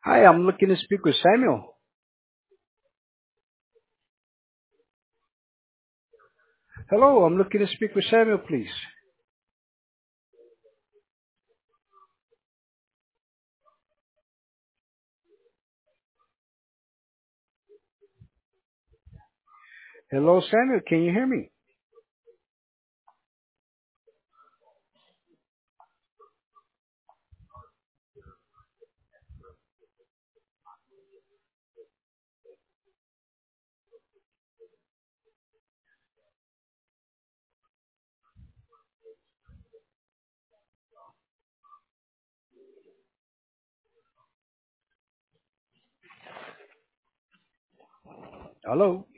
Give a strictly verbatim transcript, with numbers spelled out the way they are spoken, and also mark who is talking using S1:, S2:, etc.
S1: Hi, I'm looking to speak with Samuel. Hello, I'm looking to speak with Samuel, please. Hello, Samuel, can you hear me? Hello?